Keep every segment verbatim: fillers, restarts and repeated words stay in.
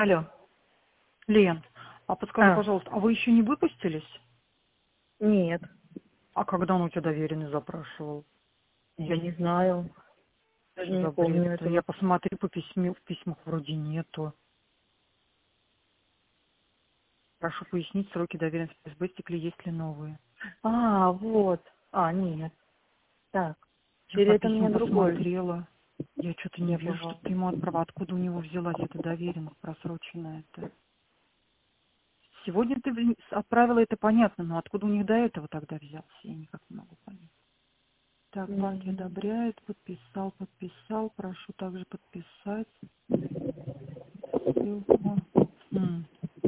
Алло. Лен, а подскажи, А, пожалуйста, а вы еще не выпустились? нет, А когда он у тебя доверенный запрашивал? я не знаю. Даже Что не за помню бред-то? Я этого. посмотрю по письме, в письмах вроде нету. Прошу пояснить сроки доверенности эс бэ, стекли, есть ли новые. А, вот. А, нет. Так. Я Или по это письмам мне другой посмотрела. Я что-то не вижу, что забывал. ты ему отправила. Откуда у него взялась эта доверенность просроченная-то? Сегодня ты в- отправила, это понятно, но откуда у них до этого тогда взялся? Я никак не могу понять. Так, банки М, одобряют, подписал, подписал, прошу также подписать ссылку. М,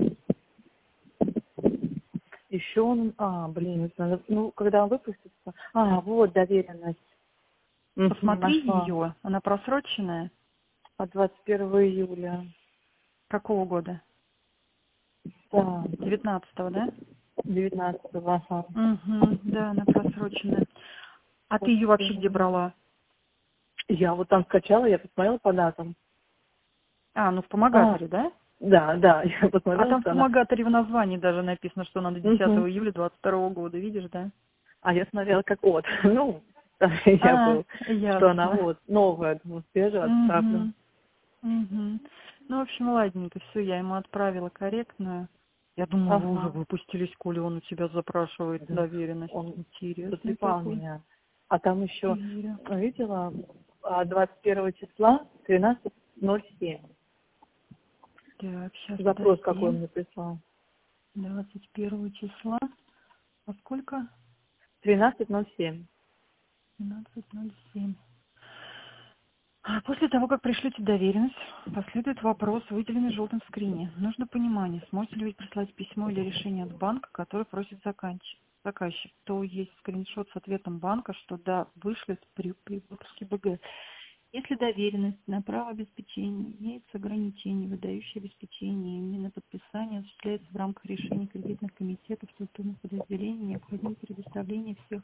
Еще он... А, блин, это надо... Ну, когда он выпустится... А, вот доверенность. Мгм, Посмотри нашла. ее, она просроченная. От двадцать первого июля. Какого года? Да, Девятнадцатого, да? девятнадцатого. Ага. Угу, да, она просроченная. А ты Вот, ее вообще где э, брала? я вот там скачала, я посмотрела по датам. А, ну в А, помогаторе, да? да, да, я А посмотрела, там в что она... помогаторе в названии даже написано, что надо Мгм. десятого июля двадцать второго года, видишь, да? А я смотрела как вот. Ну, я А, был, что она ясно. вот новая, думаю, свежая, отправлю. Угу, угу. Ну, в общем, ладненько, все, я ему отправила корректную. Я думаю, вы уже Ага. выпустились, коли он у тебя запрашивает Да. доверенность. Он Интересный затрепал какой. меня. А там еще, Верю. видела, а, двадцать первого числа тринадцать ноль семь. Так, сейчас Запрос какой он подожди. мне прислал. двадцать первого числа. А сколько? тринадцать ноль семь. двенадцать ноль семь. А после того, как пришлете доверенность, последует вопрос, выделенный в желтом скрине. Нужно понимание, сможете ли вы прислать письмо или решение от банка, которое просит заканч- заказчик. То есть скриншот с ответом банка, что да, вышлет при, при выпуске бэ гэ. Если доверенность на право обеспечения имеется ограничение, выдающее обеспечение, именно подписание осуществляется в рамках решений кредитных комитетов структурных подразделений, необходимо предоставление всех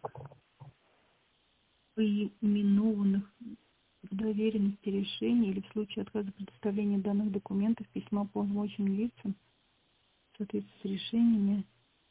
поименованных в доверенности решений или в случае отказа предоставления данных документов письма полномочным лицам в соответствии с решениями.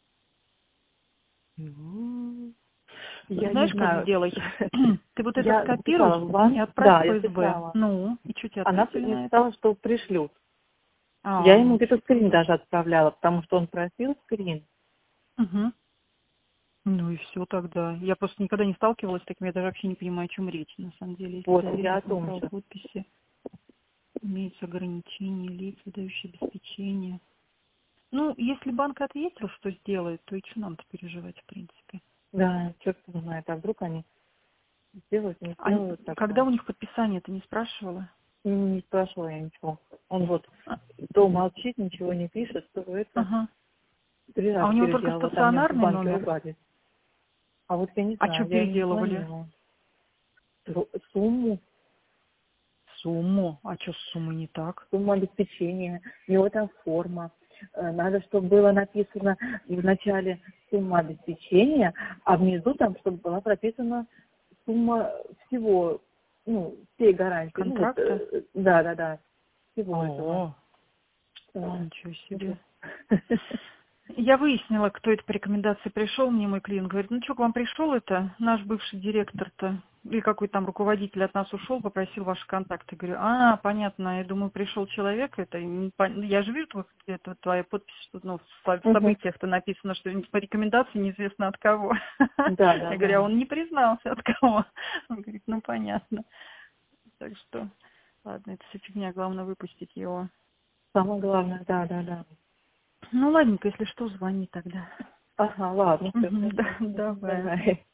Ю. Я не Знаешь, как знаю. сделай? Ты вот это Я записала скопируй в и банк. отправь Да, в я пэ эс бэ. записала. Ну, и что тебе Она ответили мне на это? сказала, что пришлют. Я А, ему ну где-то скрин супер. даже отправляла, потому что он просил скрин. Угу. Ну и все тогда. Я просто никогда не сталкивалась с таким, я даже вообще не понимаю, о чем речь. На самом деле, если Вот, я о доверенность на том право же. подписи, имеются ограничения, лиц, выдающие обеспечения. Ну, если банк ответил, что сделает, то и что нам-то переживать, в принципе. Да, черт его знает, а вдруг они сделают, не А сделают когда такое. у них подписание, ты не спрашивала? Не, не спрашивала я ничего. Он вот А, то молчит, ничего не пишет, то это ага. три А у раза него только переделала, там мне в стационарный банке номер? ругались. А вот я не А что знаю, я ему переделывали? звонила. Ру- Сумму, Сумму. А что с суммой не так? сумму обеспечения, у него там форма. Э, Надо, чтобы было написано в начале сумма обеспечения, а внизу там, чтобы была прописана сумма всего, ну, всей гарантии. Ну, вот, Контракта? э, да, да, да, всего этого. О, Да, ничего себе. ужас. Я выяснила, кто это по рекомендации пришел. Мне мой клиент говорит, ну что, к вам пришел это наш бывший директор-то, или какой там руководитель от нас ушел, попросил ваши контакты. Говорю, а, понятно, я думаю, пришел человек, это не пон- я же вижу, твой- это твоя подпись, что ну, в со- в Мгм. событиях-то написано, что по рекомендации неизвестно от кого. Да, да, Я говорю, а да. он не признался от кого. Он говорит, ну понятно. Так что, ладно, это все фигня, главное выпустить его. Самое главное, да, да, да. Ну ладненько, если что, звони тогда. Ага, ладно, все Мгм, да, хорошо. давай. Давай.